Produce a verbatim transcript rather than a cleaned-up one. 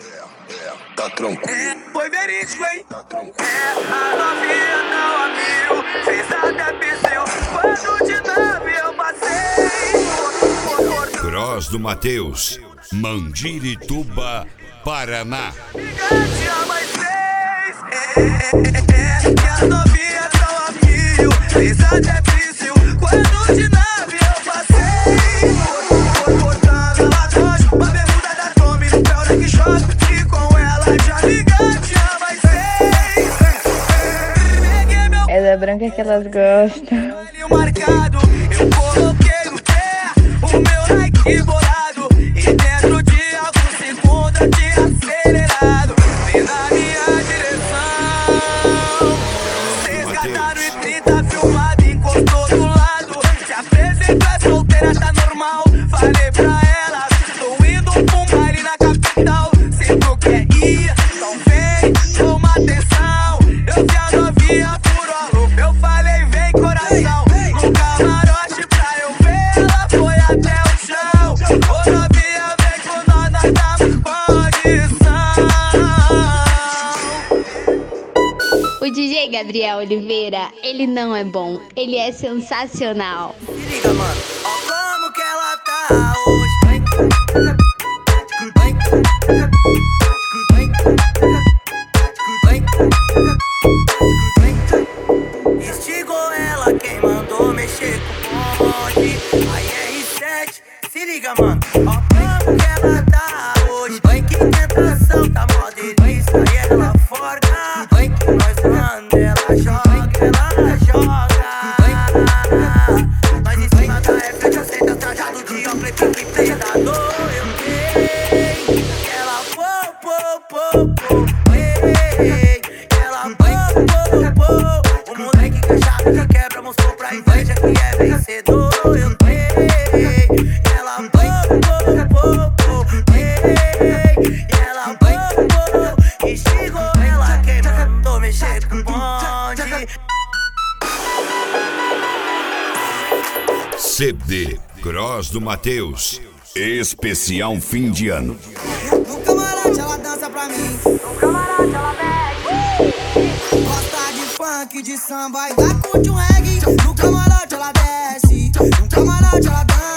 Tá tranquilo. É, foi verídico, hein? Tá tranquilo. É, a novinha não a mil, fez até piscil. Quando de nave eu passei. Cross do Mateus, Mandirituba, Paraná. Gigante a mais seis. É, é, é, é, que a novinha não a mil, fez até piscil. Quando de nave eu passei. Cortando ela dois, uma bermuda da Tommy, no pé da que choca. E com ela já gigante a mais seis. Peguei meu É da branca que elas gostam. olho marcado, eu coloquei no pé o meu Nike bolado. E dentro de alguns segundos eu tinha acelerado. Vem na minha direção. Cês cataram e trinta filmado, encostou do lado. Se apresentou, é solteira, tá normal. Falei pra ela, tô indo pra um baile na capital. Se tu quer ir, então vem, toma atenção. Eu vi a novinha por roupa, eu falei vem coração. No camarote pra eu ver, ela foi até o chão. Ô novinha vem com nós, nós damos condição. O D J Gabriel Oliveira, ele não é bom, ele é sensacional. Se liga, mano, ó como que ela tá hoje. Instigou ela, quem mandou mexer com o bonde. Aí R sete, se liga, mano, ó como que ela tá hoje. Vai que tentação, tá mó delícia. Aí ela forca, vai que nós manda, ela joga, ela joga. Mas em cima da F eu sei, tá trajado de homem, pique predador. Eu sei que ela pô, pô, pô, pô, ei, ela pô, pô, pô. O moleque que é chato já quebra, mostrou pra inveja que é vencedor. Eu sei que ela pô, pô, pô, pô, ei, ela pô, pô. Instigou ela, quem mandou mexer com o bonde. C D Cross do Mateus, especial fim de ano. No camarote ela dança pra mim. No camarote ela mexe. Gosta de funk, de samba e da curte um reggae. No camarote ela desce. No camarote ela dança.